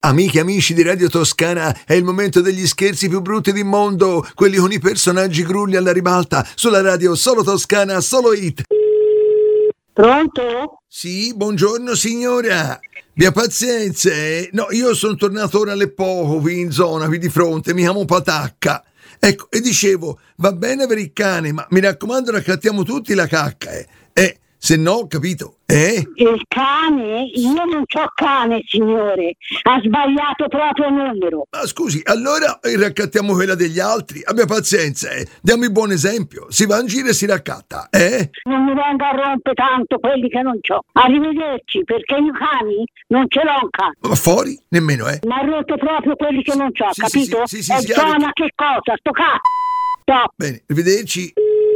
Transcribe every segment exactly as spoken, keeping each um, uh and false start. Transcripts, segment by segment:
Amiche e amici di Radio Toscana, è il momento degli scherzi più brutti del mondo, quelli con i personaggi grulli alla ribalta, sulla radio Solo Toscana, Solo Hit. Pronto? Sì, buongiorno signora. Abbia pazienza, eh. No, io sono tornato ora alle poco qui in zona, qui di fronte, mi chiamo Patacca. Ecco, e dicevo, va bene per il cane, ma mi raccomando raccattiamo tutti la cacca, eh. Eh, se no, capito, eh? Il cane? Io non c'ho cane, signore. Ha sbagliato proprio numero. Ma scusi, allora raccattiamo quella degli altri. Abbia pazienza, eh. Diamo il buon esempio. Si va in giro e si raccatta, eh? Non mi venga a rompere tanto quelli che non c'ho. Arrivederci, perché io cani non ce l'ho un cane. Ma fuori? Nemmeno, eh? Ma ha rotto proprio quelli che non c'ho, Sì, capito? sì, sì, sì, È sì, zona che cosa? Sto cazzo. Bene, arrivederci.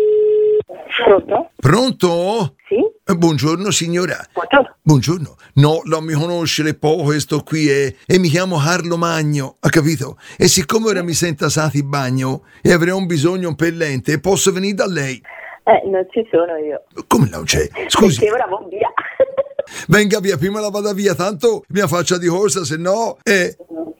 Pronto? Pronto? Sì? Eh, buongiorno signora. Buongiorno. Buongiorno. No, non mi conosce le poco questo qui è, e mi chiamo Carlo Magno, ha capito? E siccome ora mi sento asato in bagno e avrei un bisogno impellente, posso venire da lei? Eh, non ci sono io. Come non c'è? Scusi. Perché ora vado via. Venga via, prima la vada via, tanto mia faccia di corsa, se no... Eh,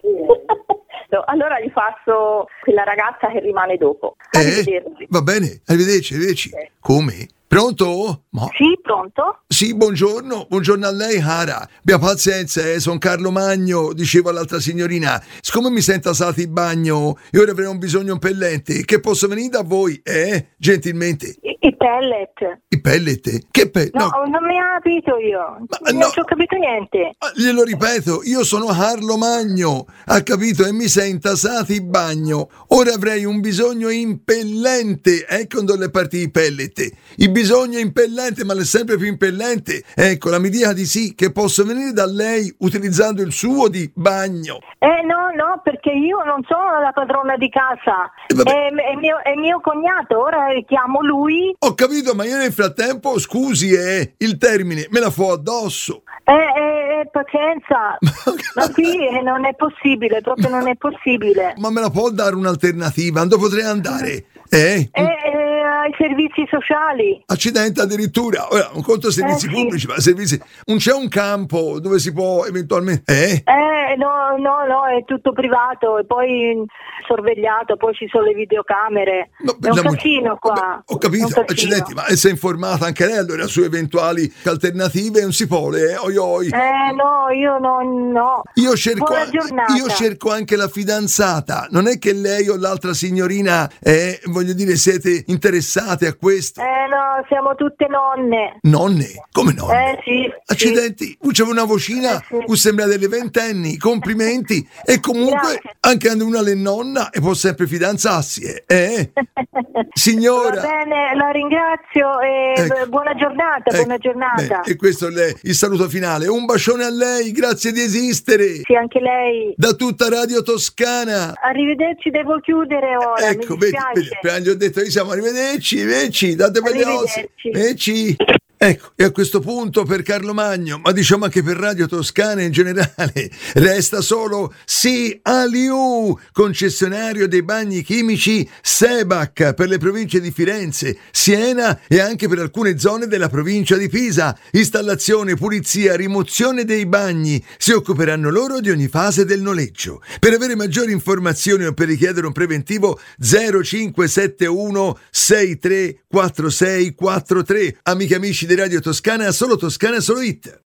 No, allora gli passo quella ragazza che rimane dopo. eh, Arrivederci. va bene, arrivederci, arrivederci. Ok. Come? Pronto? Ma... Sì, pronto? Sì, buongiorno, buongiorno a lei, cara. Abbia pazienza, eh, sono Carlo Magno, dicevo all'altra signorina. Siccome mi sento asato in bagno e ora avrei un bisogno impellente, che posso venire da voi, eh? Gentilmente. I, i pellet. I pellet? Che pellet? No, non mi ha capito io. Ma non no. ci ho capito niente. Ma glielo ripeto, io sono Carlo Magno, ha capito? E mi sento asato in bagno. Ora avrei un bisogno impellente, ecco dove le parti i pellet. Il bisogno impellente, ma è sempre più impellente. Ecco, la mi dica di sì, che posso venire da lei utilizzando il suo di bagno. Eh no, no, perché io non sono la padrona di casa. Eh, vabbè. È, è mio, è mio cognato, ora chiamo lui. Ho capito, ma io nel frattempo, scusi, eh, il termine me la fo addosso. Eh, eh, eh, pazienza. Ma qui eh, non è possibile, proprio non è possibile. Ma me la può dare un'alternativa? Dove potrei andare? Eh? Eh, eh, ai servizi sociali. Accidente addirittura. Ora, un conto servizi Eh, sì. pubblici, ma servizi... Non c'è un campo dove si può eventualmente... Eh? Eh, no, no, no, è tutto privato e poi sorvegliato, poi ci sono le videocamere. No, è un la mo- casino qua. Vabbè, ho È capito, un casino. accidenti, ma si è informata anche lei allora su eventuali alternative? Non si può, eh? Oi, oi. Eh, no, io non, no. Io cerco, Buona giornata. io cerco anche la fidanzata. Non è che lei o l'altra signorina, eh, voglio dire, siete interessate a questo? Eh, no, siamo tutte nonne. Nonne? Come nonne? Eh, sì. Accidenti, qui c'è una vocina, Eh, sì. qui sembra delle ventenni, complimenti. E comunque, Grazie. anche quando una è nonna e può sempre fidanzarsi, eh? eh? Va Signora. bene, la ringrazio e Ecco. buona giornata, Ecco, buona giornata. bene, e questo è le- il saluto finale. Un bacione a lei, grazie di esistere. Sì, anche lei. Da tutta Radio Toscana. Arrivederci, devo chiudere ora, Ecco, mi vedi, dispiace. vedi, appena gli ho detto io siamo arrivederci, veci, date per le osse. Arrivederci. Veci. Ecco, e a questo punto per Carlo Magno, ma diciamo anche per Radio Toscana in generale, resta solo Sì Aliu, concessionario dei bagni chimici Sebac per le province di Firenze, Siena e anche per alcune zone della provincia di Pisa. Installazione, pulizia, rimozione dei bagni, si occuperanno loro di ogni fase del noleggio. Per avere maggiori informazioni o per richiedere un preventivo zero cinque sette uno sei tre quattro sei quattro tre. Amiche e amici di Radio Toscana, Solo Toscana, Solo Hit.